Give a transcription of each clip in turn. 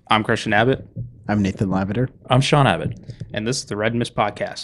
I'm Christian Abbott. I'm Nathan Lavender. I'm Sean Abbott, and this is the Red Mist Podcast.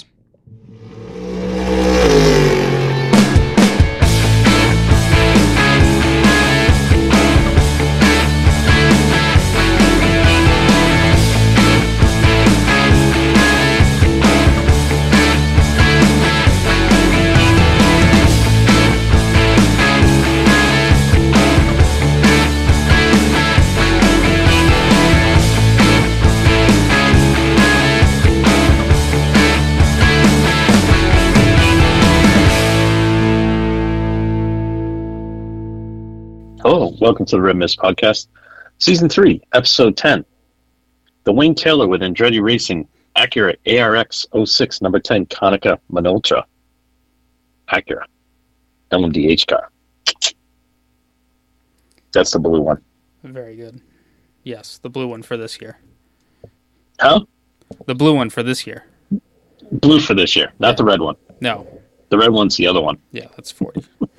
Hello, welcome to the Red Mist Podcast, Season 3, Episode 10. The Wayne Taylor with Andretti Racing Acura ARX 06 number 10 Konica Minolta. Acura. LMDH car. That's the blue one. Very good. Yes, the blue one for this year. Huh? The blue one for this year. Blue for this year, not the red one. No. The red one's the other one. Yeah, that's 40.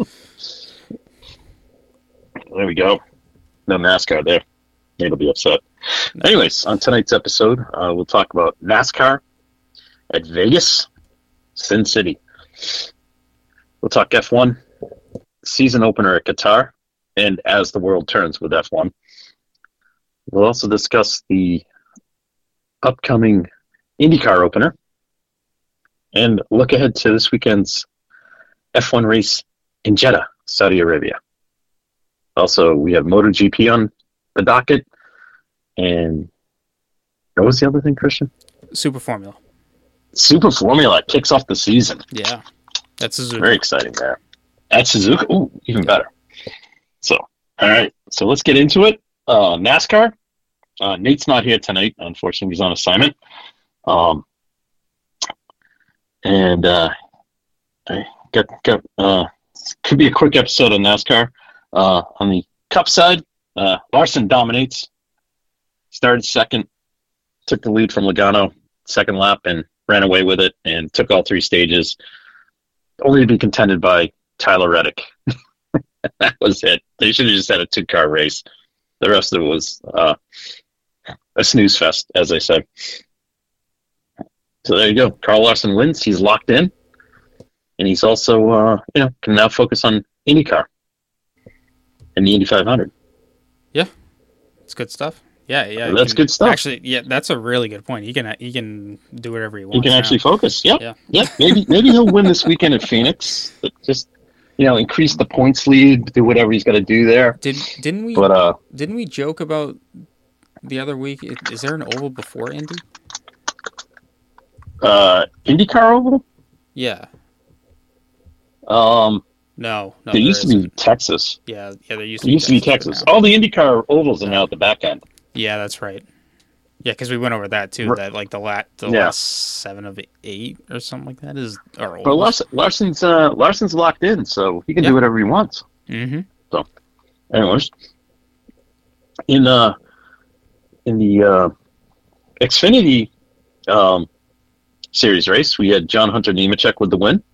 There we go. No NASCAR there. Nate'll be upset. No. Anyways, on tonight's episode, we'll talk about NASCAR at Vegas, Sin City. We'll talk F1, season opener at Qatar, and as the world turns with F1. We'll also discuss the upcoming IndyCar opener and look ahead to this weekend's F1 race in Jeddah, Saudi Arabia. Also, we have MotoGP on the docket. And what was the other thing, Christian? Super Formula. Super Formula kicks off the season. Yeah. That's Suzuka. Very exciting there. At Suzuka? Ooh, even better. So, all right. So let's get into it. NASCAR. Nate's not here tonight. Unfortunately, he's on assignment. Could be a quick episode on NASCAR. On the Cup side, Larson dominates. Started second, took the lead from Logano, second lap, and ran away with it, and took all three stages, only to be contended by Tyler Reddick. That was it. They should have just had a two-car race. The rest of it was a snooze fest, as I said. So there you go. Carl Larson wins. He's locked in, and he's also, can now focus on IndyCar. And the Indy 500. Yeah, it's good stuff. Yeah. That's good stuff. Actually, yeah, that's a really good point. He can do whatever he wants. He can now. actually focus. Yep. Yeah. Yep. Maybe he'll win this weekend at Phoenix. Just increase the points lead, do whatever he's got to do there. Didn't we joke about the other week? Is there an oval before Indy? IndyCar oval? Yeah. No, there used to be Texas. Yeah, there used to be Texas. All the IndyCar ovals are now at the back end. Yeah, that's right. Yeah, because we went over that too. That like the last 7 of 8 or something like that is our ovals. But Larson's locked in, so he can do whatever he wants. Mm-hmm. So, anyways, in the Xfinity series race, we had John Hunter Nemechek with the win.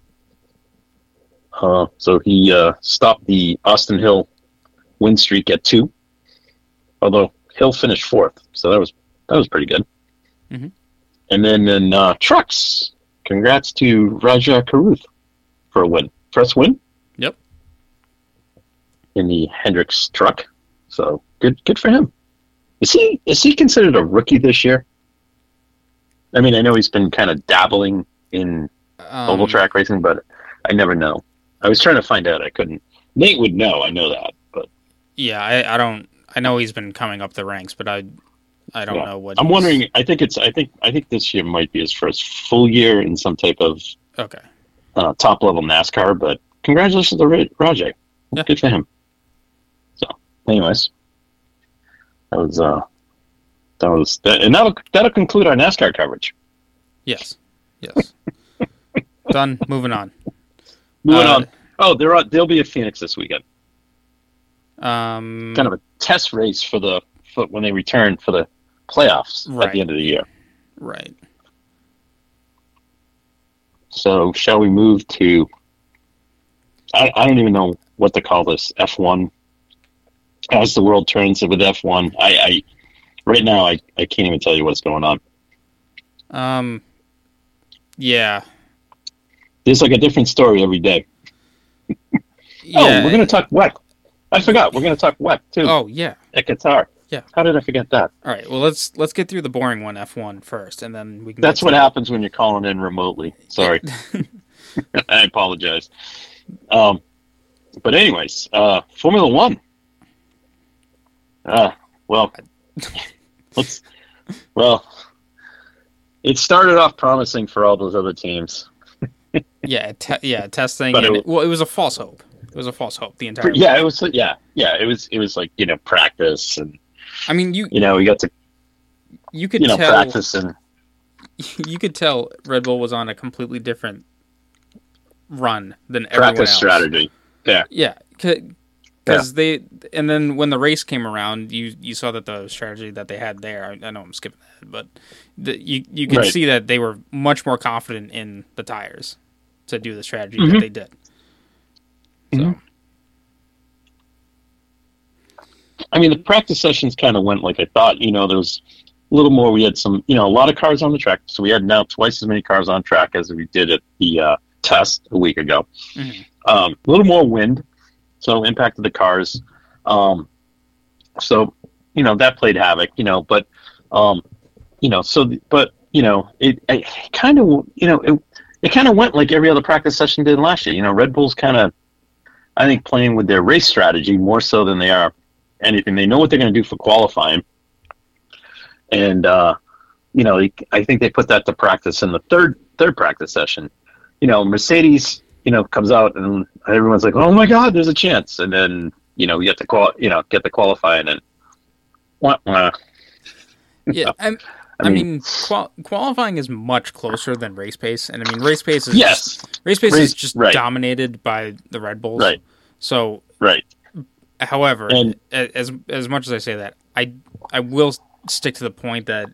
So he stopped the Austin Hill win streak at 2, although Hill finished 4th, so that was pretty good. Mm-hmm. And then in trucks, congrats to Raja Karuth for a win. First win? Yep. In the Hendricks truck, so good for him. Is he considered a rookie this year? I mean, I know he's been kind of dabbling in oval track racing, but I never know. I was trying to find out. I couldn't. Nate would know. I know that, but yeah, I don't. I know he's been coming up the ranks, but I don't know what. I'm wondering. I think this year might be his first full year in some type of top level NASCAR. But congratulations to Rajay. Yeah. Good for him. So, anyways, that was, and that'll conclude our NASCAR coverage. Yes. Done. Moving on. Moving on. Oh, there'll be a Phoenix this weekend. Kind of a test race for when they return for the playoffs at the end of the year. Right. So shall we move to? I don't even know what to call this. F1. As the world turns with F1, Right now, I can't even tell you what's going on. Yeah. There's like a different story every day. Yeah. Oh, we're going to talk WEC. I forgot. We're going to talk WEC, too. Oh, yeah. At Qatar. Yeah. How did I forget that? All right. Well, let's get through the boring one, F1 first, and then we can. That's what happens when you're calling in remotely. Sorry. I apologize. But anyways, Formula One. Well, it started off promising for all those other teams. Testing. But it was a false hope. It was a false hope the entire. Yeah, it was. Yeah. It was like practice, and I mean we got to. You could tell practice, and you could tell Red Bull was on a completely different run than everyone else. Practice strategy. Yeah. Yeah. Because and then when the race came around, you saw that the strategy that they had there. I know I'm skipping ahead, but you could see that they were much more confident in the tires to do the strategy that they did. So, I mean, the practice sessions kind of went like I thought. There was a little more. We had some, a lot of cars on the track, so we had now twice as many cars on track as we did at the test a week ago. A little more wind. So impacted the cars. So, that played havoc, but, it kind of, it kind of went like every other practice session did last year. Red Bull's kind of, I think, playing with their race strategy more so than they are anything. They know what they're going to do for qualifying. And, I think they put that to practice in the third practice session. Mercedes, comes out and everyone's like, "Oh my God, there's a chance!" And then we get to get the qualifying and. Yeah, I mean, qualifying is much closer than race pace, and I mean, race pace is just dominated by the Red Bulls. Right. So. Right. However, and as much as I say that, I will stick to the point that,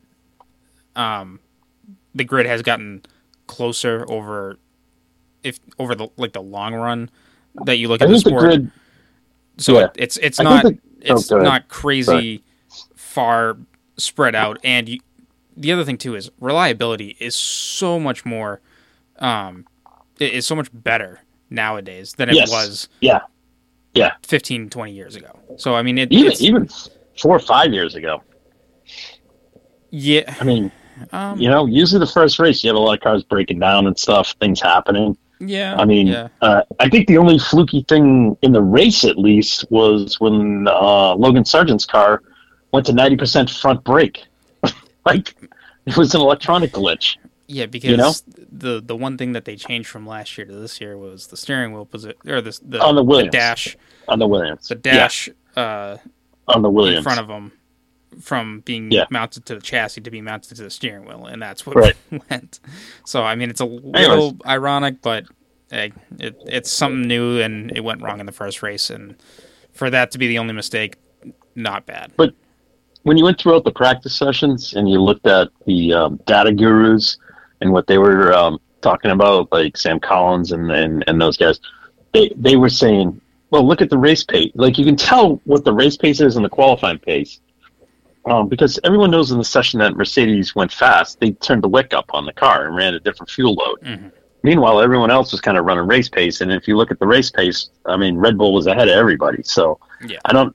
the grid has gotten closer over the long run that you look at the sport. Grid, so it's not crazy far spread out, and the other thing too is reliability is so much more, is so much better nowadays than it was. 15, 20 years ago. So I mean, even 4 or 5 years ago. Yeah, I mean, usually the first race you have a lot of cars breaking down and stuff, things happening. Yeah. I mean, I think the only fluky thing in the race, at least, was when Logan Sargent's car went to 90% front brake. Like, it was an electronic glitch. Yeah, because the one thing that they changed from last year to this year was the steering wheel position, or on the Williams. The dash on the Williams. The dash on the Williams in front of them, from being mounted to the chassis to be mounted to the steering wheel, and that's what went. So I mean, it's a little ironic, but it's something new, and it went wrong in the first race, and for that to be the only mistake, not bad. But when you went throughout the practice sessions and you looked at the data gurus and what they were talking about, like Sam Collins and those guys, they were saying, well, look at the race pace. Like, you can tell what the race pace is and the qualifying pace. Because everyone knows in the session that Mercedes went fast, they turned the wick up on the car and ran a different fuel load. Mm-hmm. Meanwhile, everyone else was kind of running race pace. And if you look at the race pace, I mean, Red Bull was ahead of everybody. So I don't,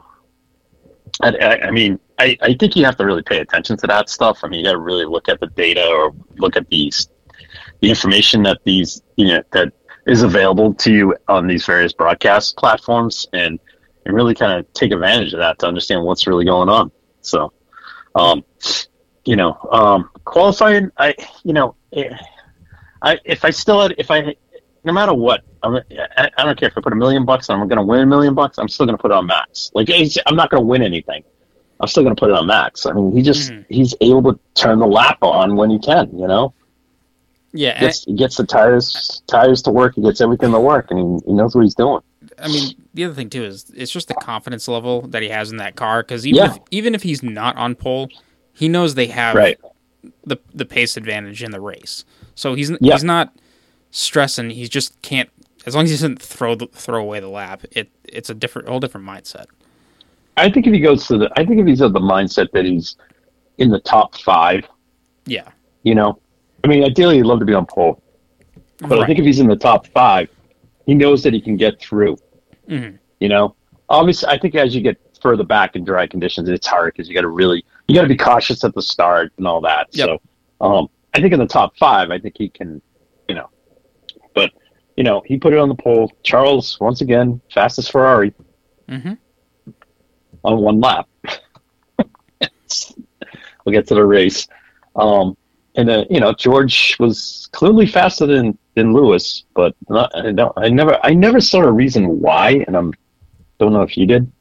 I mean, I think you have to really pay attention to that stuff. I mean, you got to really look at the data or look at the information that that is available to you on these various broadcast platforms, and really kind of take advantage of that to understand what's really going on. So, qualifying, no matter what, I don't care if I put $1 million and I'm going to win $1 million, I'm still going to put it on Max. Like, I'm not going to win anything. I'm still going to put it on Max. I mean, he's able to turn the lap on when he can, Yeah. He gets the tires to work. He gets everything to work, and he knows what he's doing. I mean, the other thing too is it's just the confidence level that he has in that car. Because even if he's not on pole, he knows they have the pace advantage in the race. So he's not stressing. He just can't. As long as he doesn't throw away the lap, it's a whole different mindset. I think if he goes to I think if he's of the mindset that he's in the top 5, yeah, I mean, ideally he'd love to be on pole, but right. I think if he's in the top 5, he knows that he can get through. Mm-hmm. Obviously, I think as you get further back in dry conditions, it's hard because you got to be cautious at the start and all that. Yep. So, I think in the top 5, I think he can, but he put it on the pole. Charles, once again, fastest Ferrari on one lap. We'll get to the race. And then, George was clearly faster than Lewis, but I never saw a reason why, and don't know if you did.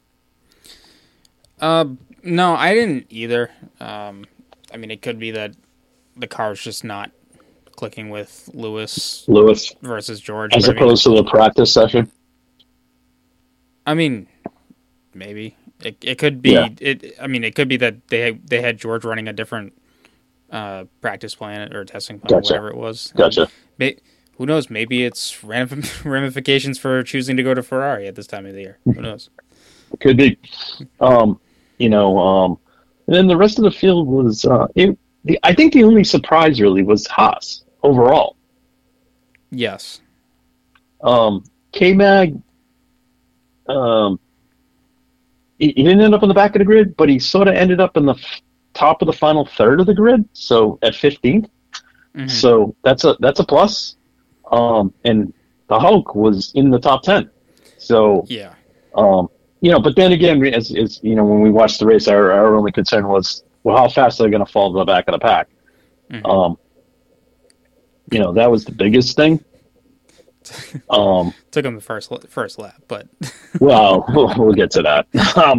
No, I didn't either. I mean, it could be that the car's just not clicking with Lewis versus George, as opposed to the practice session. I mean, maybe it could be. Yeah. It could be that they had George running a different practice plan or testing plan, gotcha. Whatever it was. Gotcha. Who knows? Maybe it's ramifications for choosing to go to Ferrari at this time of the year. Who knows? Could be. And then the rest of the field was. I think the only surprise really was Haas overall. Yes. K-Mag. He didn't end up on the back of the grid, but he sort of ended up in the top of the final third of the grid, so at 15th. Mm-hmm. So that's a plus. And the Hulk was in the top 10. So yeah. But then again, as when we watched the race, our only concern was, well, how fast are they going to fall to the back of the pack? Mm-hmm. That was the biggest thing. Took him the first lap, but well, we'll get to that.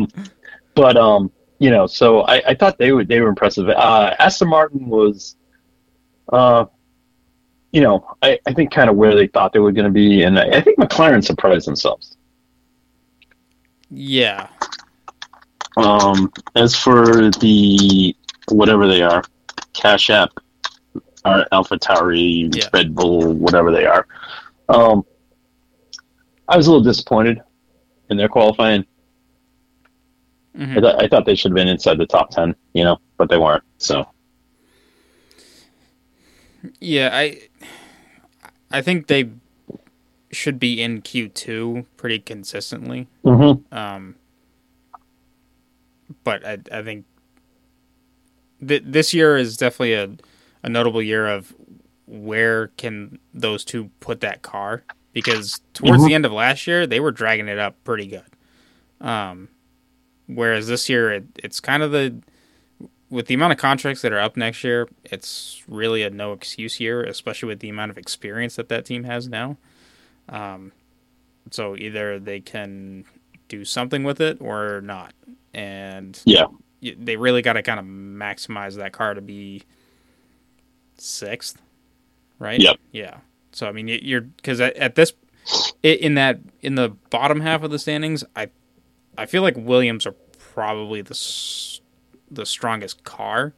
So I thought they were impressive. Aston Martin was, I think kind of where they thought they were going to be, and I think McLaren surprised themselves. Yeah. As for the whatever they are, Cash App, AlphaTauri, yeah. Red Bull, whatever they are, I was a little disappointed in their qualifying. Mm-hmm. I thought they should have been inside the top 10, but they weren't. So. Yeah, I think they should be in Q2 pretty consistently. Mm-hmm. But I think this year is definitely a notable year of where can those two put that car, because towards the end of last year they were dragging it up pretty good. Whereas this year it's kind of with the amount of contracts that are up next year, it's really a no excuse year, especially with the amount of experience that team has now. So either they can do something with it or not. And yeah, they really got to kind of maximize that car to be 6th, right? Yep. Yeah. So I mean, you're because at this in the bottom half of the standings, I feel like Williams are probably the strongest car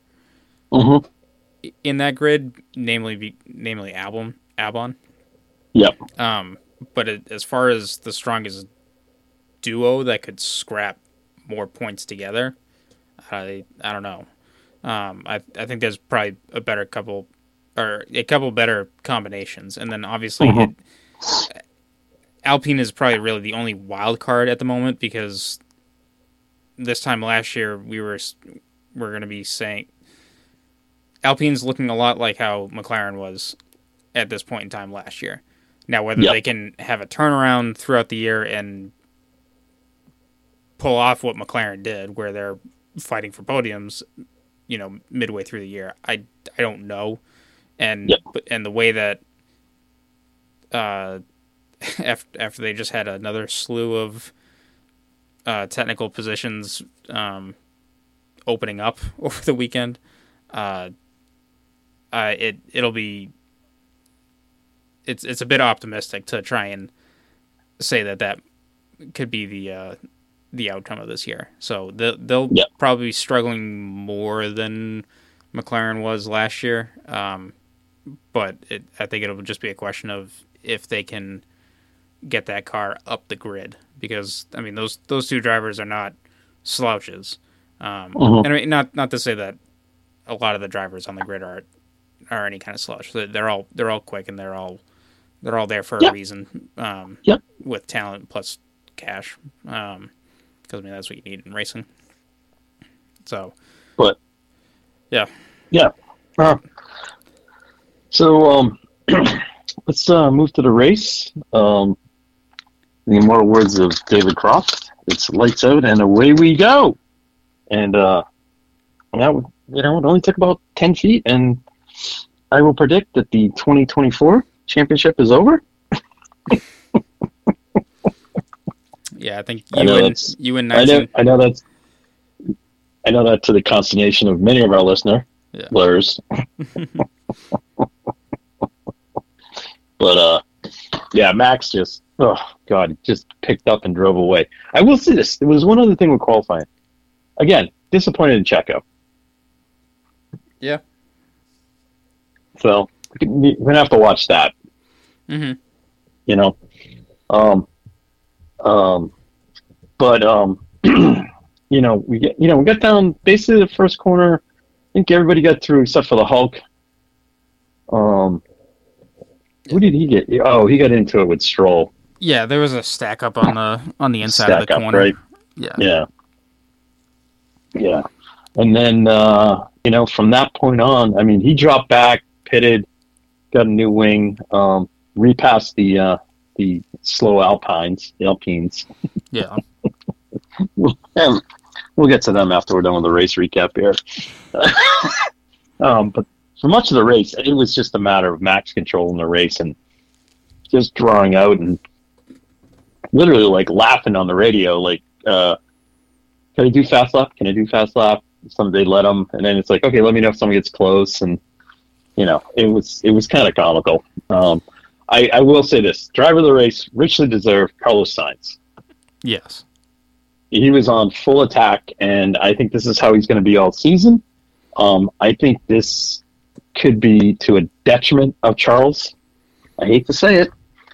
in that grid, namely Albon. Yep. But as far as the strongest duo that could scrap more points together, I don't know. I think there's probably a couple better combinations, and then obviously Alpine is probably really the only wild card at the moment, because this time last year we're going to be saying Alpine's looking a lot like how McLaren was at this point in time last year. Now, whether they can have a turnaround throughout the year and pull off what McLaren did, where they're fighting for podiums, midway through the year, I don't know. And the way that after they just had another slew of technical positions opening up over the weekend, it'll be. It's a bit optimistic to try and say that could be the outcome of this year. So they'll probably be struggling more than McLaren was last year. But I think it'll just be a question of if they can get that car up the grid, because I mean those two drivers are not slouches. And I mean, not to say that a lot of the drivers on the grid are any kind of slouch. They're all quick, and they're all there for a reason. With talent plus cash, because I mean that's what you need in racing. So, but yeah. So let's move to the race. In the immortal words of David Croft, it's lights out and away we go. And that it only took about 10 feet, and I will predict that the 2024 championship is over. Yeah, I think you and 19. I know that to the consternation of many of our listeners. But Max just picked up and drove away. I will say this: there was one other thing with qualifying. Again, disappointed in Checo. Yeah. So we're gonna have to watch that. Mm-hmm. We got down basically the first corner. I think everybody got through except for the Hulk. Who did he get? Oh, he got into it with Stroll. Yeah, there was a stack up on the inside of the corner. Right? Yeah. And then from that point on, I mean, he dropped back, pitted, got a new wing, repassed the slow Alpines. Yeah. We'll get to them after we're done with the race recap here. But for much of the race, it was just a matter of Max controlling the race and just drawing out and literally like laughing on the radio, like, can I do fast lap? Can I do fast lap? They let him, and then it's like, okay, let me know if someone gets close, and it was kind of comical. I will say this: driver of the race richly deserved Carlos Sainz. Yes. He was on full attack, and I think this is how he's going to be all season. I think this could be to a detriment of Charles. I hate to say it.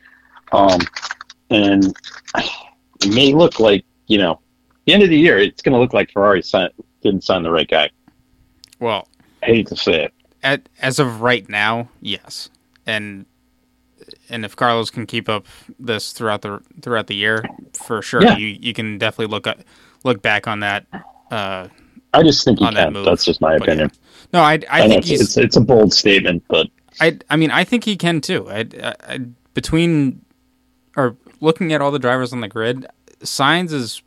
And it may look like, the end of the year, it's going to look like Ferrari didn't sign the right guy. Well, I hate to say it. As of right now, yes. And if Carlos can keep up this throughout the year, for sure, you can definitely look back on that. I just think he can. That's just my opinion. Yeah. No, I think it's a bold statement, but I mean I think he can too. Between or looking at all the drivers on the grid, Sainz,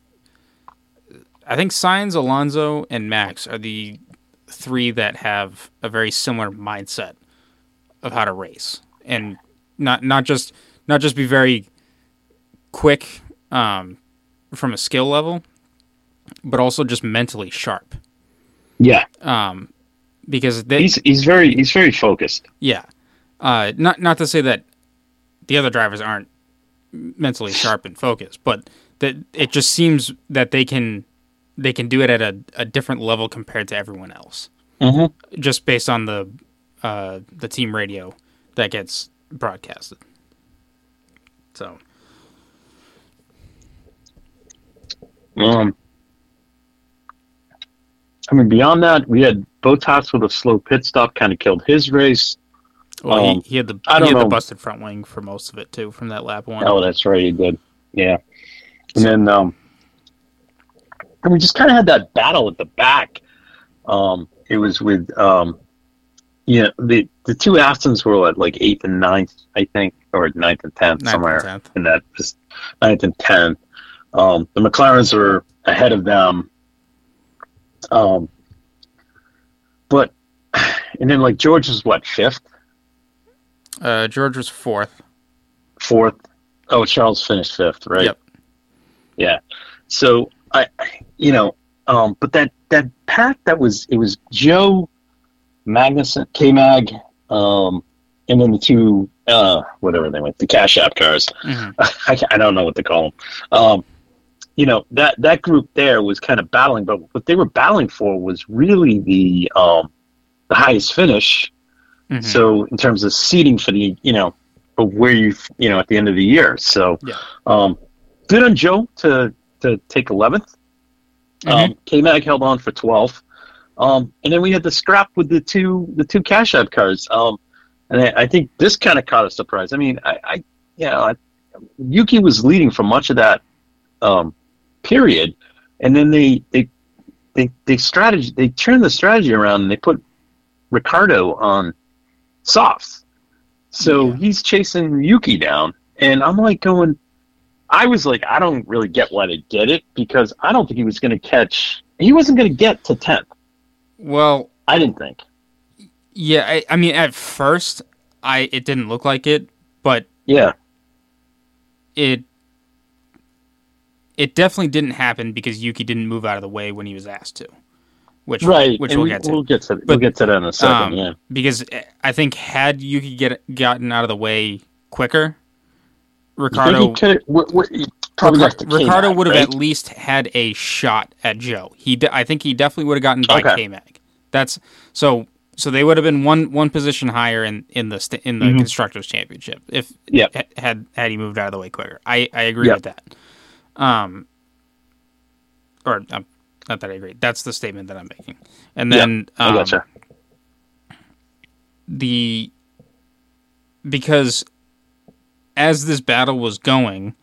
Alonso, and Max are the three that have a very similar mindset of how to race, and not just be very quick from a skill level, but also just mentally sharp. Yeah. Because he's very focused. Yeah. Not to say that the other drivers aren't mentally sharp and focused, but that it just seems that they can do it at a different level compared to everyone else. Mm-hmm. Just based on the team radio that gets broadcasted. So. I mean, beyond that, we had Bottas with a slow pit stop, kind of killed his race. Well, he had the busted front wing for most of it too, from that lap one. Oh, that's right, he did. Yeah, and then and we just kind of had that battle at the back. It was with the two Astons were at like 8th and 9th, I think, or 9th and 10th, somewhere in that, just 9th and 10th. The McLarens were ahead of them. But and then like George was what, 5th? George was 4th. 4th. Oh, Charles finished 5th, right? Yep. Yeah. So but that pack it was Joe, Magnussen, K-Mag, and then the two whatever they went, the Cash App cars. Mm-hmm. I don't know what to call them. That group there was kind of battling, but what they were battling for was really the highest finish. Mm-hmm. So in terms of seeding for the, where at the end of the year. So, good on Joe to take 11th. K-Mag held on for 12. And then we had the scrap with the two Cash App cards. And I think this kind of caught a surprise. I mean, Yuki was leading for much of that period, and then they turned the strategy around and they put Ricardo on softs. So he's chasing Yuki down, and I'm like going. I was like, I don't really get why they did it, because I don't think he was going to catch. He wasn't going to get to 10th. Well, I didn't think. Yeah, I mean, at first, it didn't look like it, but yeah, it definitely didn't happen because Yuki didn't move out of the way when he was asked to. Which we'll get to. We'll get to that in a second. Yeah, because I think had Yuki gotten out of the way quicker, Ricardo would have at least had a shot at Joe. I think he definitely would have gotten by K-Mag. That's so they would have been one position higher in the Constructors Championship if had he moved out of the way quicker. I agree with that. Not that I agree. That's the statement that I'm making. And then I gotcha. Because as this battle was going,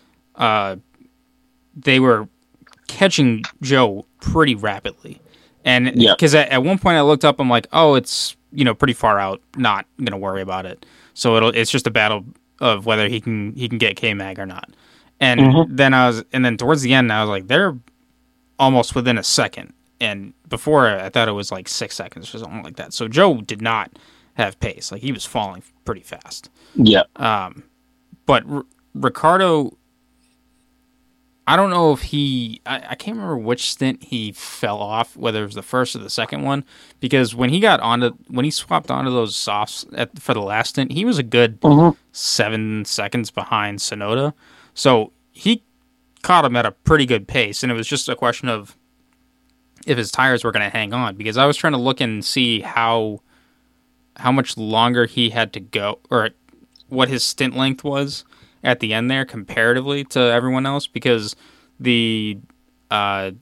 they were catching Joe pretty rapidly. And because at one point I looked up, I'm like, oh, it's pretty far out. Not gonna worry about it. So it's just a battle of whether he can get K-Mag or not. And then towards the end, I was like, they're almost within a second. And before, I thought it was like 6 seconds or something like that. So Joe did not have pace. Like, he was falling pretty fast. Yeah. But Ricardo, I don't know if I can't remember which stint he fell off, whether it was the first or the second one, because when he swapped onto those softs for the last stint, he was a good 7 seconds behind Sonoda. So he caught him at a pretty good pace, and it was just a question of if his tires were going to hang on, because I was trying to look and see how much longer he had to go, or what his stint length was at the end there comparatively to everyone else, because the other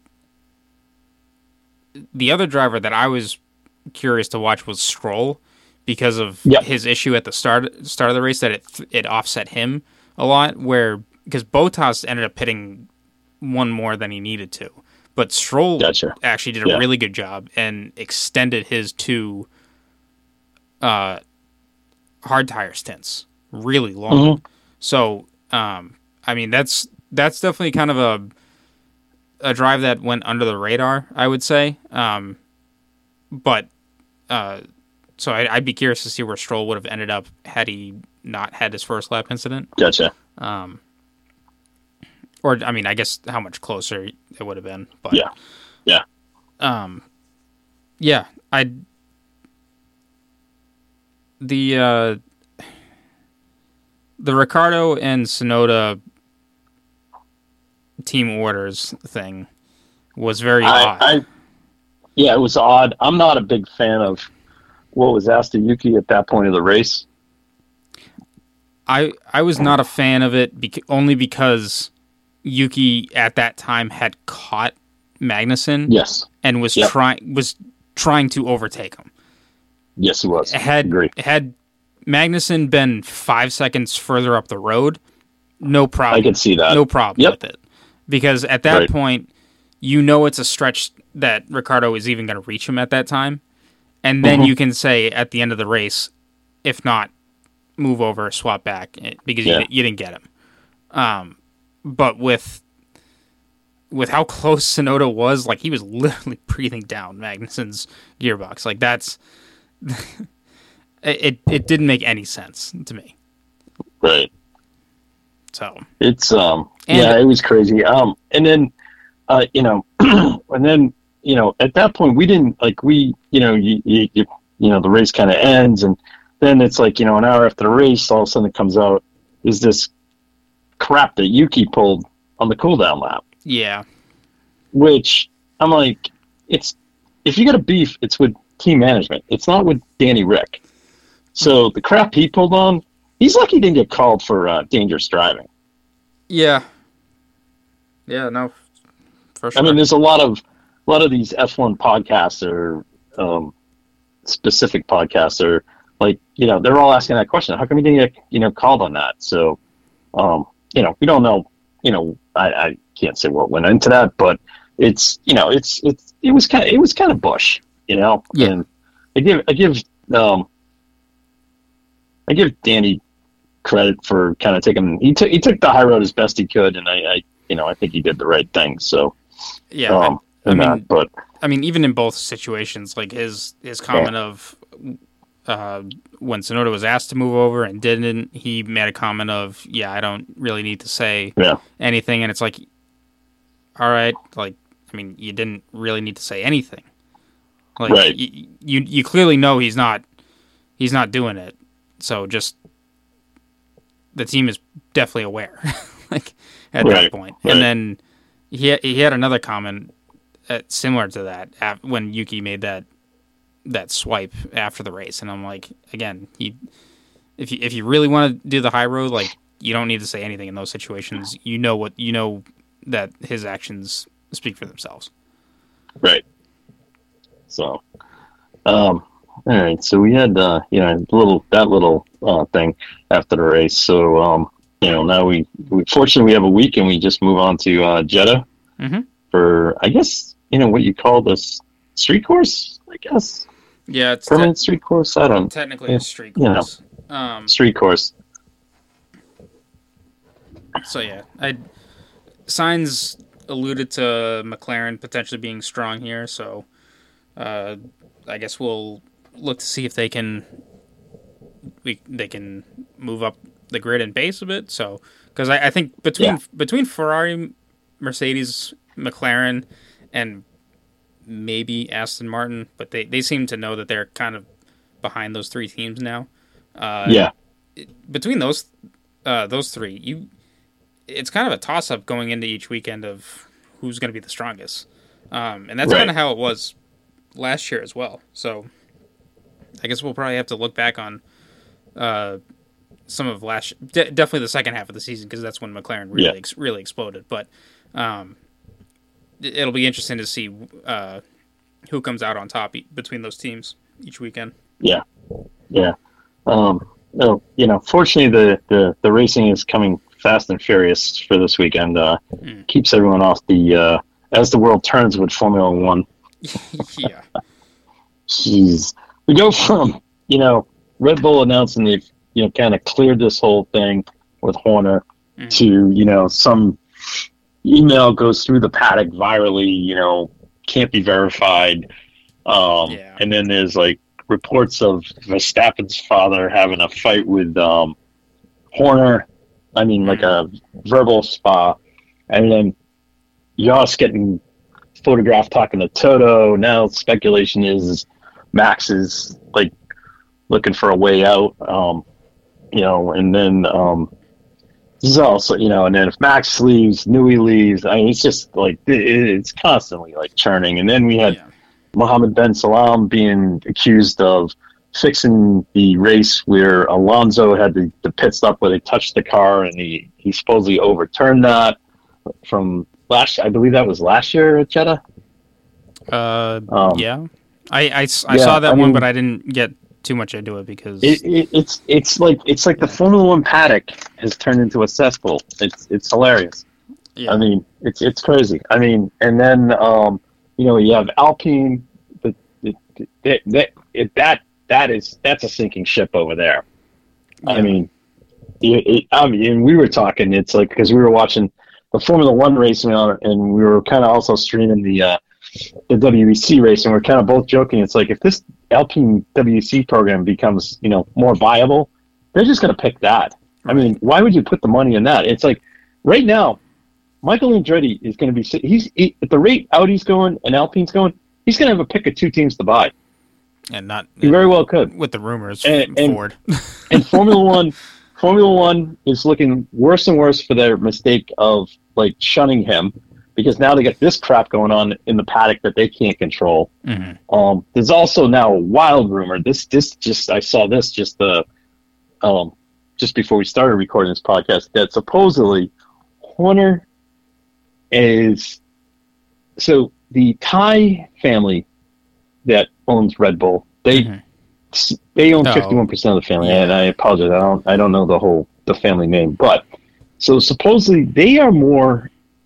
driver that I was curious to watch was Stroll, because of his issue at the start of the race, that it offset him a lot, because Bottas ended up hitting one more than he needed to. But Stroll actually did a really good job and extended his two hard tire stints really long. So, I mean, that's definitely kind of a drive that went under the radar, I would say. But so I'd be curious to see where Stroll would have ended up had he not had his first lap incident. Gotcha. Or, I mean, I guess how much closer it would have been. But, the Ricardo and Sonoda team orders thing was very odd. It was odd. I'm not a big fan of what was asked of Yuki at that point of the race. I was not a fan of it only because Yuki at that time had caught Magnussen, and was trying to overtake him. Yes, he was. Had Magnussen been 5 seconds further up the road, no problem. I can see that. No problem with it, because at that point, it's a stretch that Ricardo is even going to reach him at that time, and then you can say at the end of the race, if not, move over, swap back, because you didn't get him. But with how close Sonoda was, like, he was literally breathing down Magnussen's gearbox. Like, that's it didn't make any sense to me. Right. So it's it was crazy. And then and then at that point we didn't the race kind of ends, and then it's like, an hour after the race, all of a sudden it comes out is this crap that Yuki pulled on the cooldown lap. Yeah. Which I'm like, if you got a beef, it's with team management. It's not with Danny Rick. So the crap he pulled on, he's lucky he didn't get called for dangerous driving. Yeah. Yeah, no, For sure. I mean, there's a lot of these F1 podcasts or specific podcasts are like, they're all asking that question. How come you didn't get, called on that? So, we don't know, I can't say what went into that, but it's, it was kind of Busch, Yeah. And I give Danny credit for kind of taking, he took the high road as best he could. And I think he did the right thing. So, yeah, I mean, even in both situations, like his comment of when Tsunoda was asked to move over and didn't, he made a comment of, I don't really need to say anything, and it's like, all right, like, I mean, you didn't really need to say anything. Like, right. you clearly know he's not doing it, so just the team is definitely aware, like at that point. Right. And then he had another comment similar to that when Yuki made that swipe after the race, and I'm like, again, if you really want to do the high road, like, you don't need to say anything in those situations. You know that his actions speak for themselves. Right. So, all right. So we had that little thing after the race. So now we fortunately we have a week and we just move on to Jeddah for, I guess, what you call this street course, I guess. Yeah, it's permanent street course. I don't technically a street course. Street course. So yeah, Sainz alluded to McLaren potentially being strong here. So I guess we'll look to see if they can move up the grid and pace a bit. So because I think between Ferrari, Mercedes, McLaren, and maybe Aston Martin, but they seem to know that they're kind of behind those three teams now. Between those three, it's kind of a toss-up going into each weekend of who's going to be the strongest. And that's kind of how it was last year as well. So I guess we'll probably have to look back on some of definitely the second half of the season, because that's when McLaren really exploded. But it'll be interesting to see who comes out on top between those teams each weekend. Yeah. Fortunately, the racing is coming fast and furious for this weekend. Keeps everyone off the as the world turns with Formula One. Yeah. Jeez, we go from Red Bull announcing they've kind of cleared this whole thing with Horner to some email goes through the paddock virally, can't be verified. And then there's like reports of Verstappen's father having a fight with Horner. I mean, like a verbal spa. And then Joss getting photographed talking to Toto. Now speculation is Max is like looking for a way out. And then this is also, and then if Max leaves, Newey leaves. I mean, it's just like it's constantly like churning. And then we had Mohammed Ben Salam being accused of fixing the race where Alonso had the pit stop where they touched the car, and he supposedly overturned that from I believe that was last year at Jeddah. Yeah. I saw that one, but I didn't get too much into it because it's like the Formula One paddock has turned into a cesspool. It's hilarious. Yeah. I mean, it's crazy. I mean, and then you have Alpine, that's a sinking ship over there. Yeah. I mean, we were talking. It's like because we were watching the Formula One racing and we were kind of also streaming the WEC race, and we're kind of both joking. It's like if this Alpine WEC program becomes more viable, they're just going to pick that. Right. I mean, why would you put the money in that? It's like right now, Michael Andretti is going to be at the rate Audi's going and Alpine's going, he's going to have a pick of two teams to buy. And he very well could with the rumors Ford. And Formula One is looking worse and worse for their mistake of like shunning him, because now they get this crap going on in the paddock that they can't control. Mm-hmm. There's also now a wild rumor. I saw this just before we started recording this podcast, that supposedly Horner is So the Thai family that owns Red Bull, they own 51% of the family, and I apologize, I don't know the family name, but so supposedly they are more,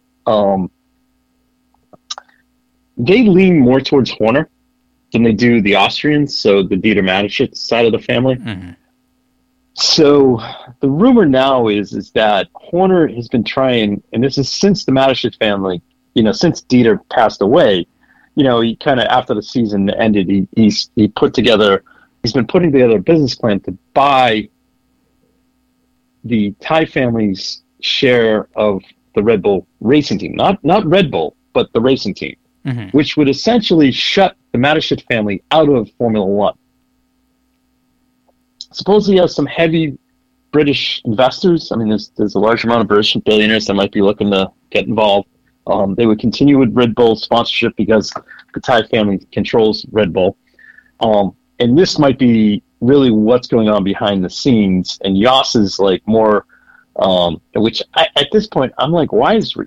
they lean more towards Horner than they do the Austrians, so the Dieter Mateschitz side of the family. Mm-hmm. So the rumor now is that Horner has been trying, and this is since the Mateschitz family, since Dieter passed away, he kind of, after the season ended, he's been putting together a business plan to buy the Thai family's share of the Red Bull racing team. Not Red Bull, but the racing team, mm-hmm. which would essentially shut the Mateschitz family out of Formula One. Supposedly, he has some heavy British investors. I mean, there's a large amount of British billionaires that might be looking to get involved. They would continue with Red Bull sponsorship because the Thai family controls Red Bull. And this might be really what's going on behind the scenes. And Jos is like more, which at this point, I'm like, why is,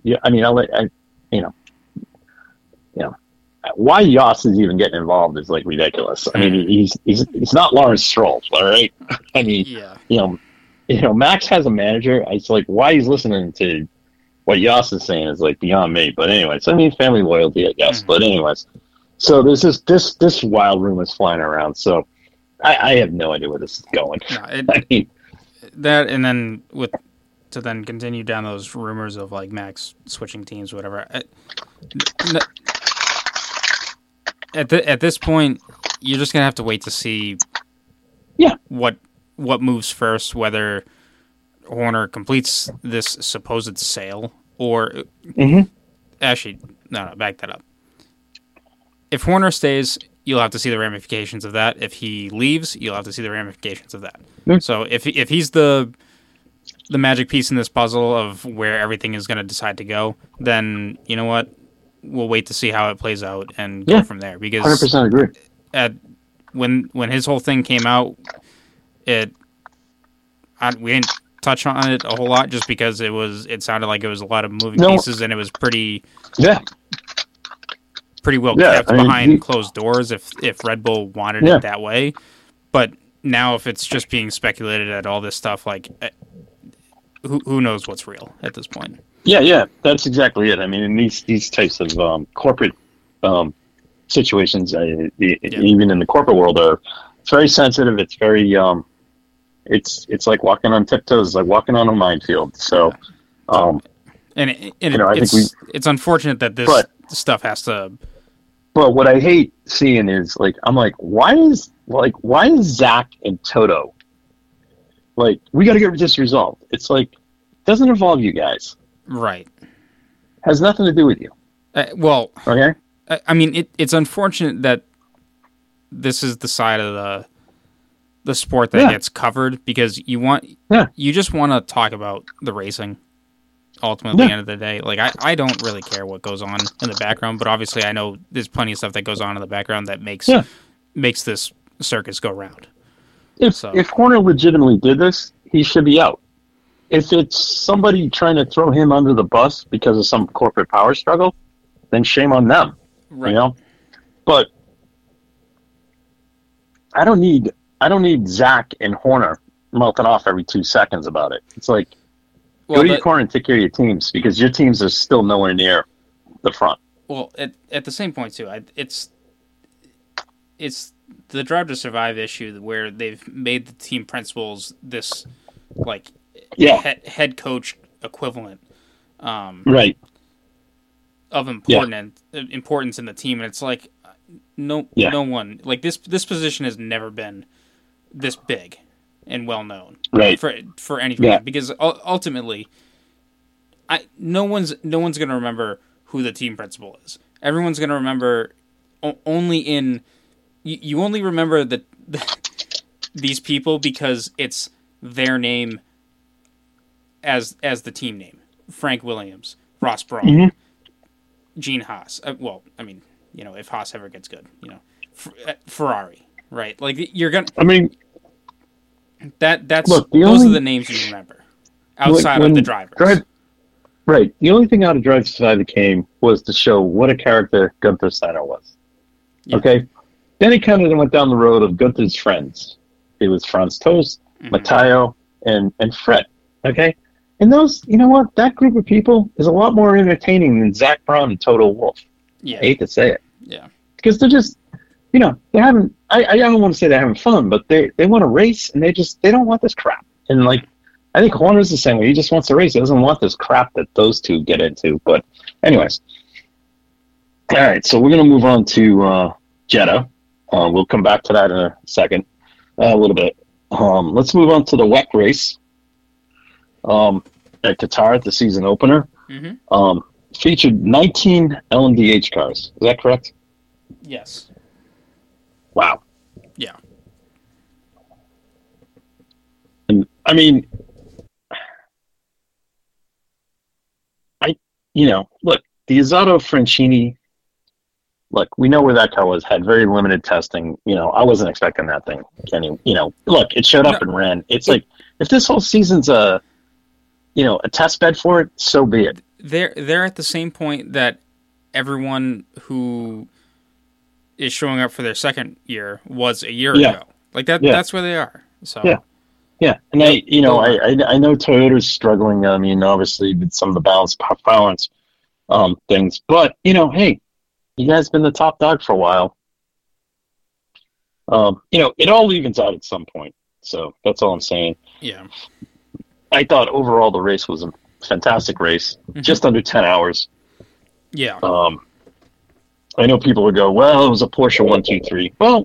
why Jos is even getting involved is like ridiculous. I mean, he's not Lawrence Stroll, all right? I mean, Max has a manager. It's like, why he's listening to what Jos is saying is like beyond me. But anyways, I mean, family loyalty, I guess. But anyways, so there's this wild rumors flying around. So I have no idea where this is going. No, that, and then to then continue down those rumors of like Max switching teams, whatever. At this point, you're just gonna have to wait to see, what moves first, whether Horner completes this supposed sale or actually no, back that up. If Horner stays, you'll have to see the ramifications of that. If he leaves, you'll have to see the ramifications of that. Mm-hmm. So if he's the magic piece in this puzzle of where everything is going to decide to go, then you know what? We'll wait to see how it plays out and go from there. Because 100% agree. When his whole thing came out, we didn't touch on it a whole lot just because it sounded like it was a lot of moving pieces, and it was pretty well kept behind closed doors if Red Bull wanted it that way. But now if it's just being speculated at all this stuff, like who knows what's real at this point. Yeah, that's exactly it. I mean, in these types of corporate situations, even in the corporate world, it's very sensitive. It's very it's like walking on tiptoes, like walking on a minefield. So, I think it's unfortunate that this stuff has to. But what I hate seeing is I'm like, why is Zach and Toto like, we got to get this resolved? It's like, doesn't involve you guys. Right. Has nothing to do with you. Okay. I mean, it's unfortunate that this is the side of the sport that gets covered, because you just want to talk about the racing. Ultimately, at the end of the day, like I don't really care what goes on in the background, but obviously I know there's plenty of stuff that goes on in the background that makes this circus go round. If Horner legitimately did this, he should be out. If it's somebody trying to throw him under the bus because of some corporate power struggle, then shame on them. Right. You know? But I don't need Zach and Horner mouthing off every 2 seconds about it. It's like, go to your corner and take care of your teams, because your teams are still nowhere near the front. Well, at the same point too, it's the Drive to Survive issue where they've made the team principals this head coach equivalent, right, of importance in the team, and it's like no one, like this position has never been this big and well known, right, for anything, because ultimately, no one's going to remember who the team principal is. Everyone's going to remember you only remember these people because it's their name as the team name. Frank Williams, Ross Brawn, Gene Haas. If Haas ever gets good, Ferrari, right? Like you're gonna. I mean. Those are the names you remember outside of the drivers. Right. The only thing out of Drive to Survive that came was to show what a character Gunther Steiner was. Yeah. Okay? Then he kind of went down the road of Gunther's friends. It was Franz Tost, Matteo, and Fred. Okay? And those, you know what? That group of people is a lot more entertaining than Zach Brown and Toto Wolff. Yeah. I hate to say it. Yeah. Because they're just, they're having, I don't want to say they're having fun, but they want to race, and they don't want this crap. And, like, I think Horner's the same way. He just wants to race. He doesn't want this crap that those two get into. But anyways. All right, so we're going to move on to Jeddah. We'll come back to that in a second, a little bit. Let's move on to the WEC race at Qatar, the season opener. Mm-hmm. Featured 19 LMDH cars. Is that correct? Yes. Wow. Yeah. And, I mean, look, the Azzato Francini, look, we know where that car was, had very limited testing. I wasn't expecting that thing. Look, it showed up and ran. It's like, if this whole season's a test bed for it, so be it. They're at the same point that everyone who is showing up for their second year was a year ago. Like that. Yeah. That's where they are. So yeah. And I know Toyota's struggling. I mean, obviously with some of the balance things, but hey, you guys been the top dog for a while. It all evens out at some point. So that's all I'm saying. Yeah. I thought overall the race was a fantastic race, just under 10 hours. Yeah. I know people would go, well, it was a Porsche 123. Well,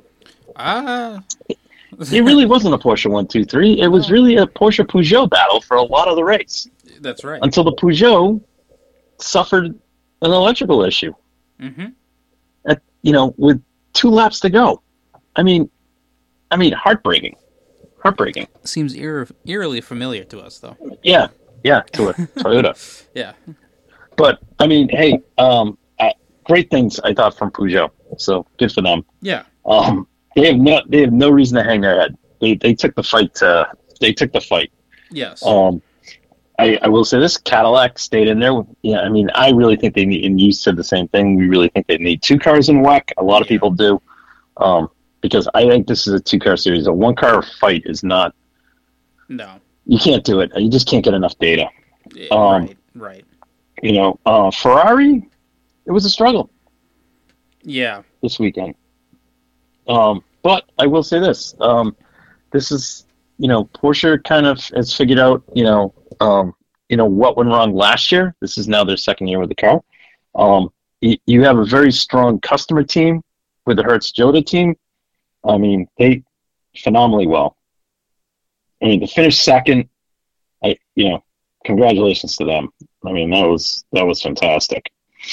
it really wasn't a Porsche 123. It was really a Porsche Peugeot battle for a lot of the race. That's right. Until the Peugeot suffered an electrical issue. Mm-hmm. With 2 laps to go. I mean, heartbreaking. Seems eerily familiar to us, though. Yeah, to a Toyota. Yeah. But, I mean, hey, great things I thought from Peugeot, so good for them. Yeah. They have no reason to hang their head. They took the fight. They took the fight. Yes. I will say this: Cadillac stayed in there. Yeah, I mean, I really think they need. And you said the same thing. We really think they need 2 cars in WEC. A lot of people do, because I think this is a 2-car series. A 1-car fight is not. No. You can't do it. You just can't get enough data. Yeah, right. Ferrari, it was a struggle. Yeah. This weekend. But I will say this: this is, Porsche kind of has figured out, what went wrong last year. This is now their second year with the car. You have a very strong customer team with the Hertz Jota team. I mean, they phenomenally well. I mean, to finish second, congratulations to them. I mean, that was fantastic.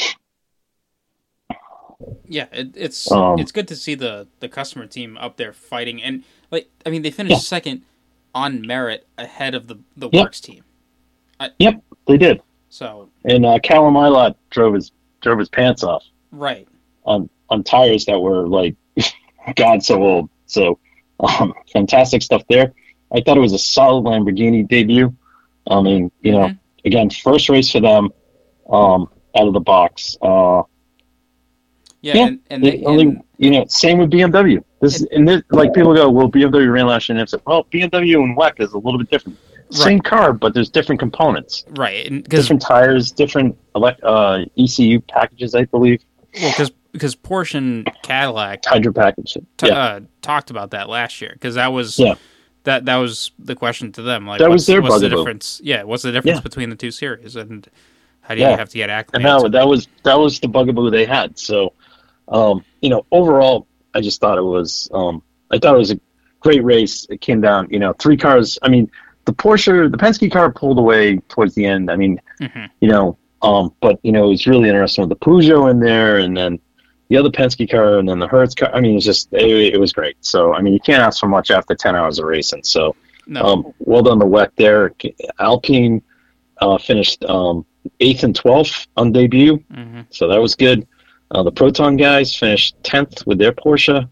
Yeah, it's good to see the customer team up there fighting, and they finished second on merit ahead of the Works team. Yep, they did. So and Callum Ilott drove his pants off. Right. On tires that were like God so old. So fantastic stuff there. I thought it was a solid Lamborghini debut. I mean, again, first race for them out of the box. And same with BMW. This like people go, well, BMW ran last year, and it's like, well, BMW and WEC is a little bit different. Same car, but there's different components. Right, different tires, different ECU packages, I believe. Well, because Porsche and Cadillac hydro package talked about that last year, because that was that was the question to them. Like, that was their what's the difference? Yeah, what's the difference between the 2 series, and how do you have to get acclimated? And that was the bugaboo they had. So, overall, I just thought it was a great race. It came down, 3 cars. I mean, the Penske car pulled away towards the end. I mean, but it was really interesting with the Peugeot in there, and then the other Penske car, and then the Hertz car. I mean, it was great. So, I mean, you can't ask for much after 10 hours of racing. So, well done to WEC there. Alpine finished 8th and 12th on debut, so that was good. The Proton guys finished 10th with their Porsche.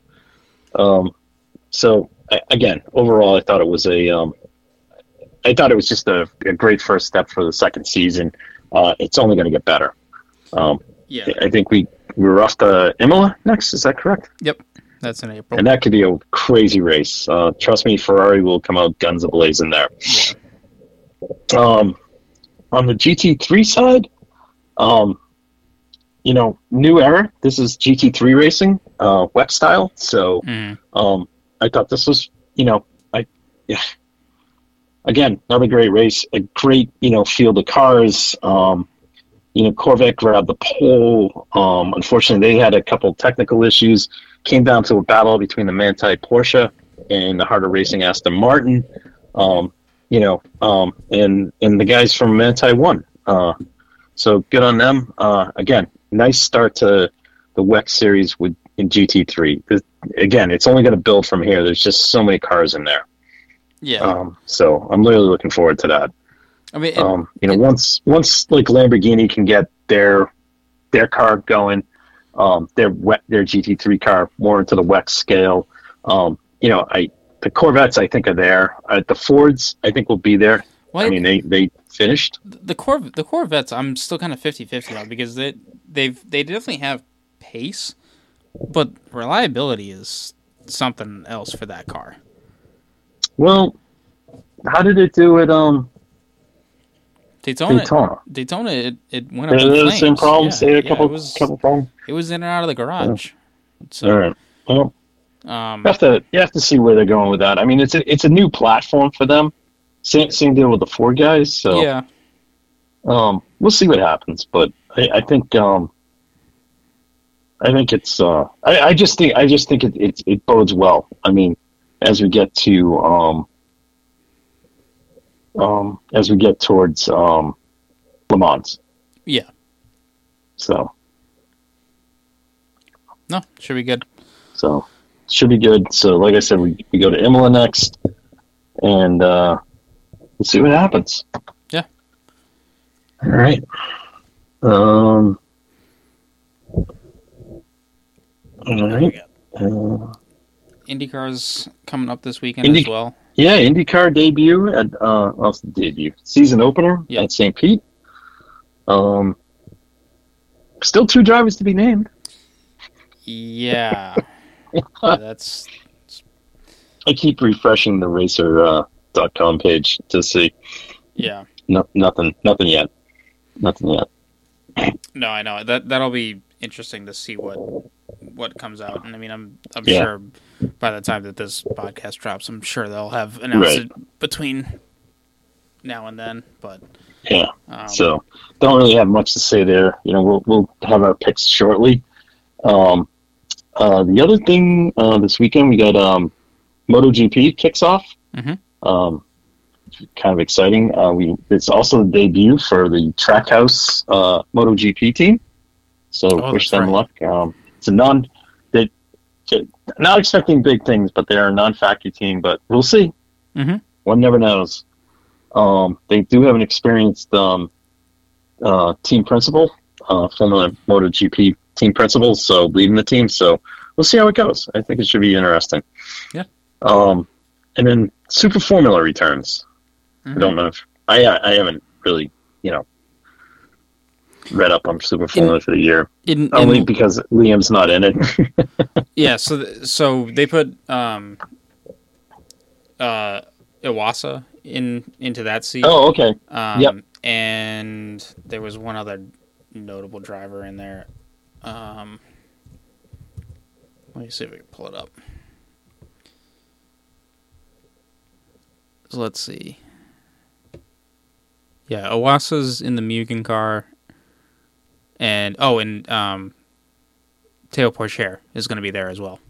So again, overall, I thought it was just a great first step for the second season. it's only going to get better. Yeah. I think we're off to Imola next. Is that correct? Yep. That's in April. And that could be a crazy race. Trust me, Ferrari will come out guns a-blazing there. Yeah. On the GT3 side, new era. This is GT3 racing, wet style. So, I thought this was, again, another great race, a great, field of cars. Corvette grabbed the pole. Unfortunately, they had a couple technical issues. Came down to a battle between the Manthey Porsche and the harder racing Aston Martin. And the guys from Manthey won. So good on them. Again, nice start to the WEC series in GT3. Again, it's only going to build from here. There's just so many cars in there. Yeah. So I'm really looking forward to that. I mean, once like Lamborghini can get their car going, their GT3 car more into the WEC scale. The Corvettes I think are there. The Fords I think will be there. Well, I mean they finished the Corvettes. I'm still kind of 50-50 on because they definitely have pace, but reliability is something else for that car. Well, how did it do at Daytona, it went up in flames. The same problems. They had a couple problems. It was in and out of the garage. Yeah. So, all right. Well, you have to see where they're going with that. I mean, it's a new platform for them. Same deal with the Ford guys. So yeah. We'll see what happens, but I think it's I just think it bodes well. I mean, as we get to as we get towards Le Mans. Yeah. So. No, should be good. So, should be good. So, like I said, we go to Imola next, and we'll see what happens. Yeah. All right. All right. IndyCar's coming up this weekend as well. Yeah, IndyCar debut at season opener at St. Pete. Still 2 drivers to be named. Yeah. That's. I keep refreshing the racer.com page to see. Yeah. Nothing yet. No, I know that'll be interesting to see what comes out. And I mean, I'm sure by the time that this podcast drops, I'm sure they'll have announced it between now and then. But yeah, so don't really have much to say there. We'll have our picks shortly. The other thing this weekend we got MotoGP kicks off. Mm-hmm. Kind of exciting. It's also the debut for the Trackhouse MotoGP team. So wish them luck. It's not expecting big things, but they're a non-factory team. But we'll see. Mm-hmm. One never knows. They do have an experienced team principal, former MotoGP team principal, so leading the team. So we'll see how it goes. I think it should be interesting. Yeah. And then Super Formula returns. Mm-hmm. I don't know if I haven't really read up on Super Formula for the year. Only because Liam's not in it. Yeah, so they put Iwasa into that seat. Oh, okay. Yep. And there was one other notable driver in there. Let me see if we can pull it up. So let's see. Yeah, Iwasa's in the Mugen car. And Théo Pourchaire is going to be there as well.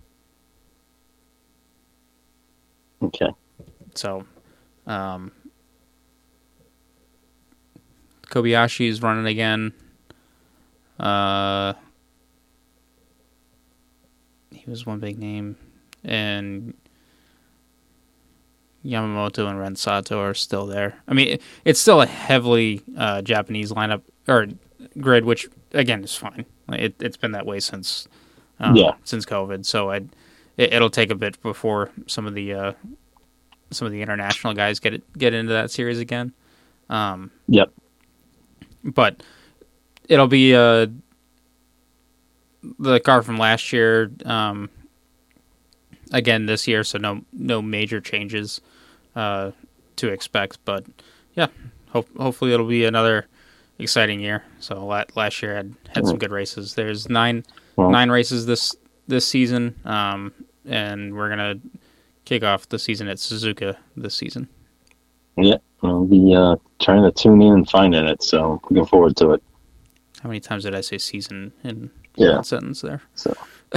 Okay. So, Kobayashi's running again. He was one big name, and Yamamoto and Ren Sato are still there. I mean, it's still a heavily Japanese lineup or grid, which again is fine. It's been that way since COVID. So it'll take a bit before some of the international guys get into that series again. Yep. But it'll be the car from last year again this year, so no major changes to expect. But yeah, hopefully it'll be another exciting year. So last year had some good races. There's nine races this season, and we're gonna kick off the season at Suzuka this season. Yeah, I'll be trying to tune in and finding it, so looking forward to it. How many times did I say season in one sentence there? So,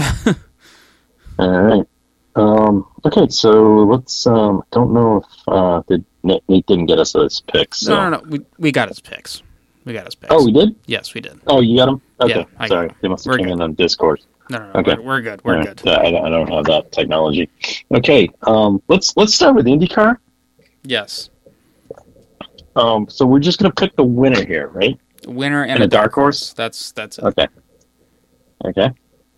all right. Okay, so let's. Don't know if Nate didn't get us those picks. So. No. We got his picks. Oh, we did? Yes, we did. Oh, you got them? Okay, yeah, sorry. They must have come in on Discord. No. Okay, we're good. We're good. I don't have that technology. Okay, let's start with IndyCar. Yes. So we're just gonna pick the winner here, right? Winner and a dark horse. That's it. Okay.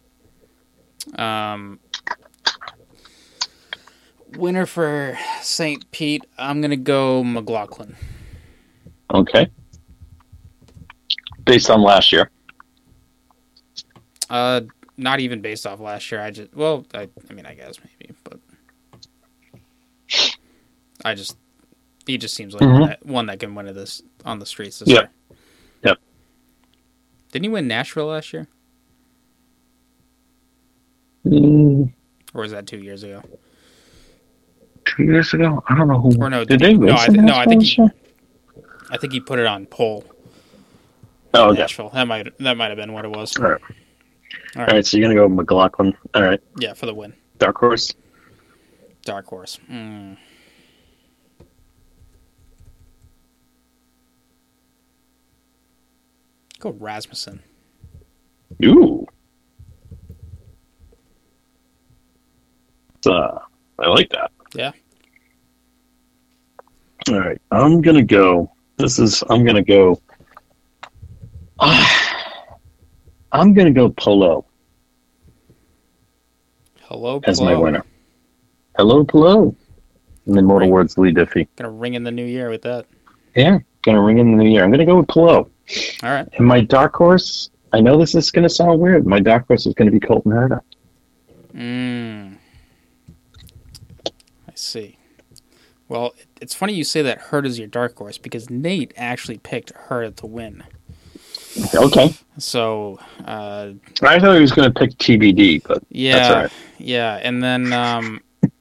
Winner for St. Pete, I'm gonna go McLaughlin. Okay. Based on last year. Not even based off last year. I mean, I guess maybe, but he just seems like one that can win it on the streets this year. Yep. Didn't he win Nashville last year? Or was that 2 years ago? 2 years ago? I don't know who. Or no? Did they race I think he put it on pole. Oh, okay. Nashville. That might have been what it was. All right. So you're gonna go McLaughlin. All right. Yeah, for the win. Dark horse. Dark horse. Go Rasmussen. Ooh. I like that. Yeah. All right. I'm gonna go. I'm gonna go Polo. Hello, Polo. As my winner. Hello, Polo. In the immortal words, Lee Diffie. Gonna ring in the new year with that. Yeah, gonna ring in the new year. I'm gonna go with Polo. All right. And my dark horse, I know this is gonna sound weird. My dark horse is gonna be Colton Herta. I see. Well, it's funny you say that Herta's your dark horse because Nate actually picked Herta to win. Okay. So, I thought he was going to pick TBD, but that's all right. Yeah, and then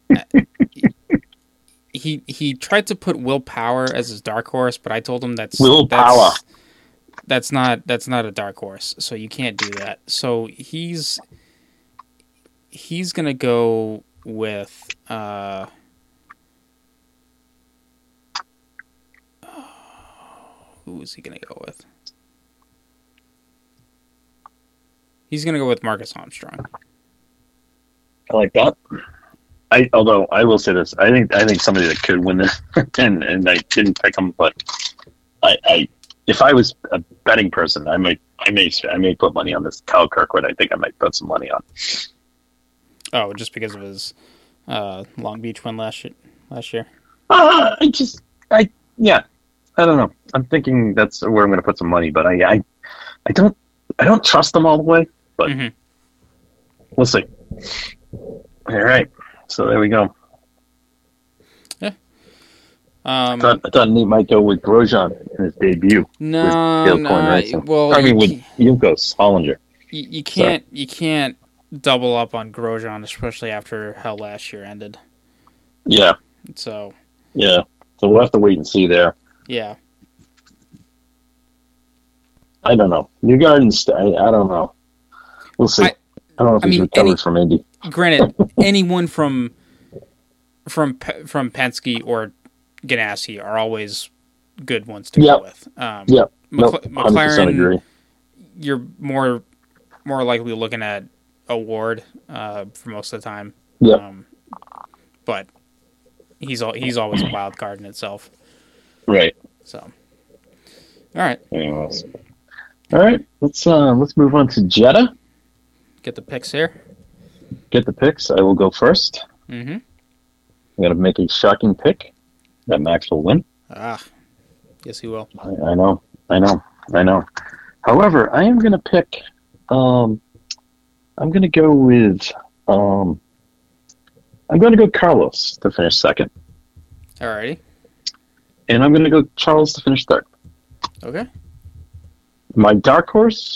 he tried to put Will Power as his dark horse, but I told him that's not a dark horse, so you can't do that. So he's gonna go with who is he gonna go with? He's going to go with Marcus Armstrong. I like that. Although I will say this, I think somebody that could win this, and I didn't pick him, but I if I was a betting person, I may put money on this. Kyle Kirkwood, I think I might put some money on. Oh, just because of his Long Beach win last year. I don't know. I'm thinking that's where I'm going to put some money, but I don't trust them all the way. But we'll see. All right. So there we go. Yeah. I thought Nate might go with Grosjean in his debut. No. Well, with Juncos, Hollinger. You can't double up on Grosjean, especially after how last year ended. Yeah. So we'll have to wait and see there. Yeah. I don't know. New Gardens, I don't know. We'll see. I don't know if he's recovered from Indy. Granted, anyone from Penske or Ganassi are always good ones to go with. McLaren, agree. You're more likely looking at Award for most of the time. Yeah. But he's always a wild card in itself. Right. So. All right. Anyways. All right. Let's move on to Jeddah. Get the picks here. Get the picks. I will go first. Mm-hmm. I'm gonna make a shocking pick that Max will win. Yes, he will. I know. I know. However, I am going to pick. I'm going to go with. I'm going to go Carlos to finish second. Alrighty. And I'm going to go Charles to finish third. Okay. My dark horse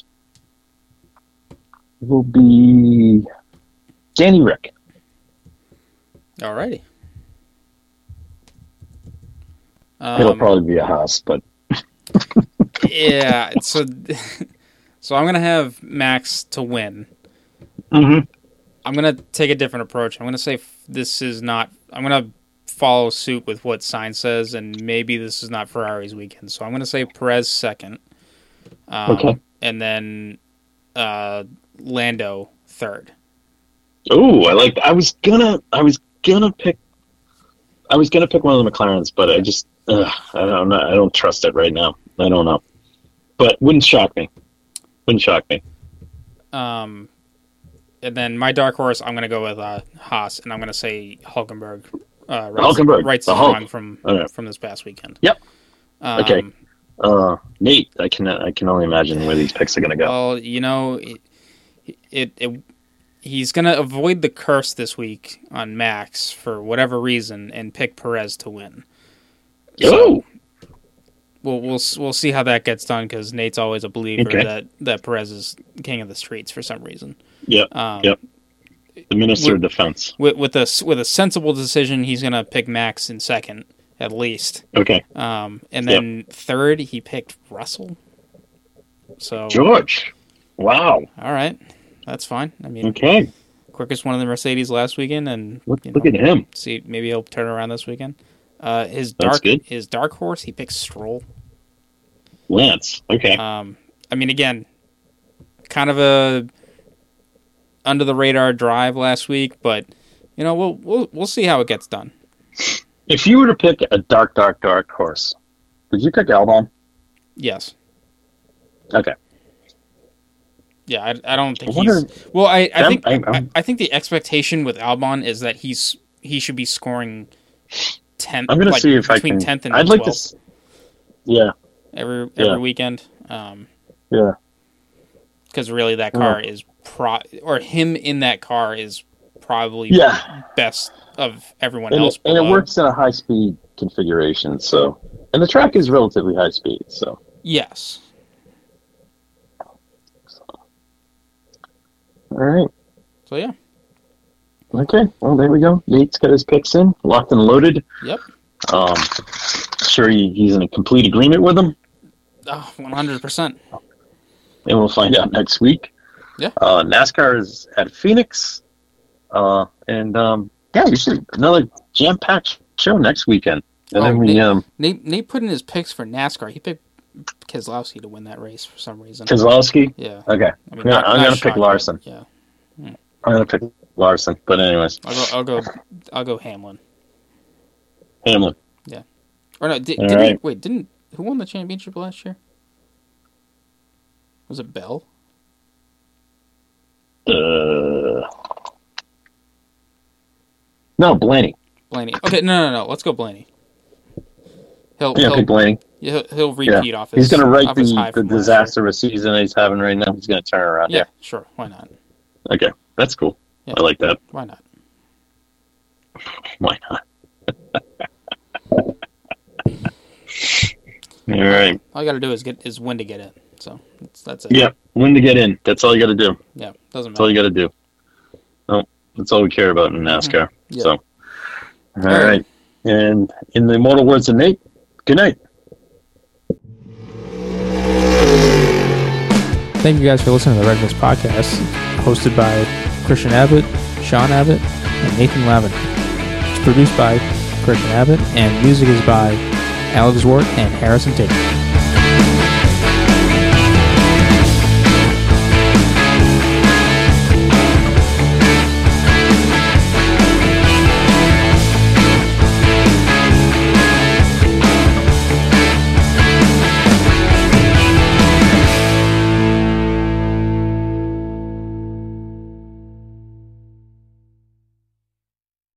will be Danny Rick. Alrighty. It'll probably be a Haas, but yeah. So I'm gonna have Max to win. Mm-hmm. I'm gonna take a different approach. I'm gonna say this is not. I'm gonna follow suit with what Sainz says, and maybe this is not Ferrari's weekend. So I'm gonna say Perez second. Okay. And then Lando third. Oh, I like that. I was gonna pick one of the McLarens, but I just I don't know. I don't trust it right now. I don't know, but wouldn't shock me. And then my dark horse, I'm gonna go with Haas, and I'm gonna say Hülkenberg. Right strong from this past weekend. Yep. Okay. Nate, I can only imagine where these picks are gonna go. Well, he's going to avoid the curse this week on Max for whatever reason and pick Perez to win. So we'll see how that gets done because Nate's always a believer that Perez is king of the streets for some reason. Yep. Yep. The minister of defense. With a sensible decision, he's going to pick Max in second at least. Okay. And then third, he picked Russell. So George. Wow. All right. That's fine. I mean, okay. Quickest one in the Mercedes last weekend, and look at him. See, maybe he'll turn around this weekend. His dark horse, he picks Stroll. Lance. Okay. I mean, again, kind of a under the radar drive last week, but we'll see how it gets done. If you were to pick a dark horse, would you pick Albon? Yes. Okay. Yeah, I don't think he's. Well, I think the expectation with Albon is that he should be scoring 10th. I'm going to see if between I can. 10th and I'd 12th. like to. Yeah. Every weekend. Yeah. Because really, that car is or him in that car is probably best of everyone else. And it works in a high speed configuration, and the track is relatively high speed, so. Yes. All right. So, yeah. Okay. Well, there we go. Nate's got his picks in, locked and loaded. Yep. Sure he's in a complete agreement with them. Oh, 100%. And we'll find out next week. Yeah. NASCAR is at Phoenix. You should another jam-packed show next weekend. And then Nate put in his picks for NASCAR. He picked Keselowski to win that race for some reason. Keselowski? Yeah. Okay. I mean, I'm going to pick Larson. Yeah. I'm going to pick Larson. But anyways. I'll go Hamlin. Hamlin. Yeah. Or no, who won the championship last year? Was it Bell? No, Blaney. Okay, no. Let's go Blaney. He'll pick Blaney. He'll repeat off his. He's going to write the from disastrous season that he's having right now. He's going to turn around. Yeah, sure. Why not? Okay, that's cool. Yeah. I like that. Why not? Why not? All right. All you got to do is win to get in. So that's it. Yeah, win to get in. That's all you got to do. Yeah, doesn't matter. That's all you got to do. No, that's all we care about in NASCAR. Yeah. So, all right. And in the immortal words of Nate, good night. Thank you guys for listening to the Red Mist Podcast, hosted by Christian Abbott, Sean Abbott, and Nathan Lavin. It's produced by Christian Abbott, and music is by Alex Wart and Harrison Tate.